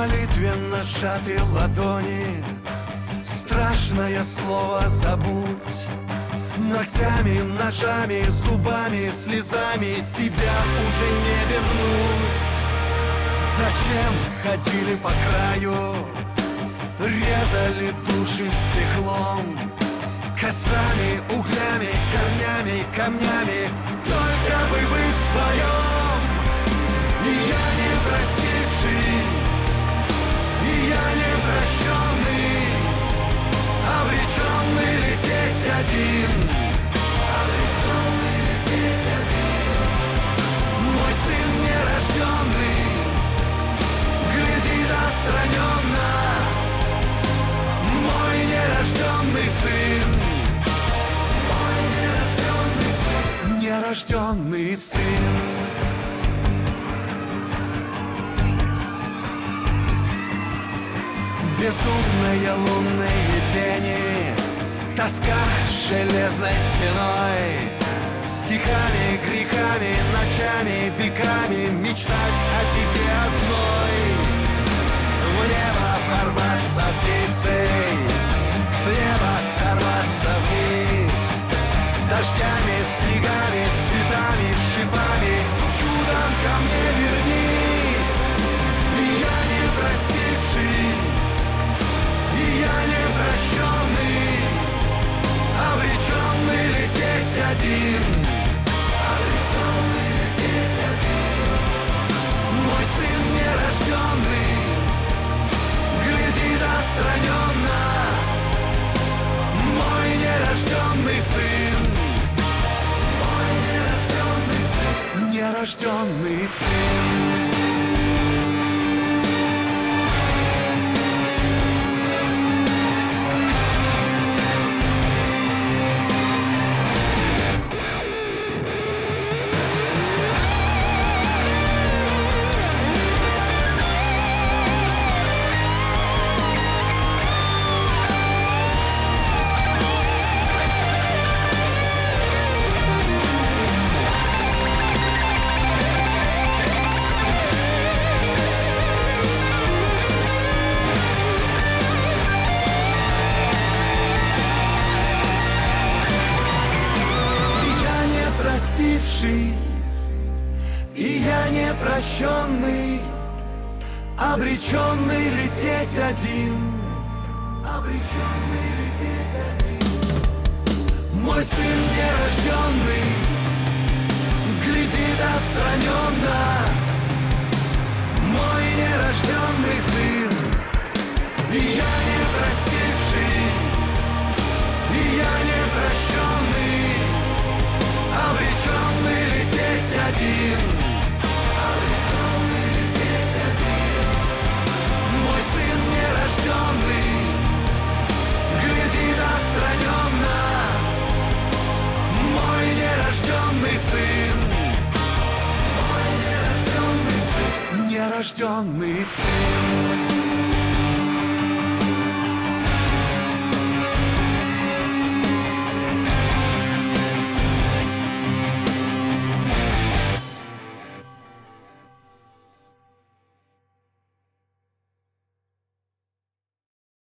молитвенно сжаты ладони, страшное слово забудь. Ногтями, ножами, зубами, слезами тебя уже не вернуть. Зачем ходили по краю, резали души стеклом, кострами, углями, корнями, камнями, только бы быть вдвоем. И я не простивший, и я не прощенный, обреченный лететь один, обреченный лететь один. Мой сын нерожденный глядит отстраненно, мой нерожденный сын, мой нерожденный сын. Безумные лунные тени, тоска железной стеной, стихами, грехами, ночами, веками мечтать о тебе одной. В небо порваться птицей, с неба сорваться вниз, дождями, снегами, цветами, шипами, чудом ко мне вернись. И я не простивший, и я не прощенный, обреченный лететь один, обреченный лететь один. Мой сын нерожденный глядит отстраненно, мой нерожденный сын, мой нерожденный сын. И я не прощенный, обреченный лететь один, обреченный лететь один. Мой сын нерожденный глядит отстраненно, мой нерожденный сын. И я не простивший, и я не прощенный, обреченный лететь один, обреченный лететь один. Мой сын нерожденный глядит отстраненно, мой нерожденный сын, мой нерожденный сын, нерожденный сын.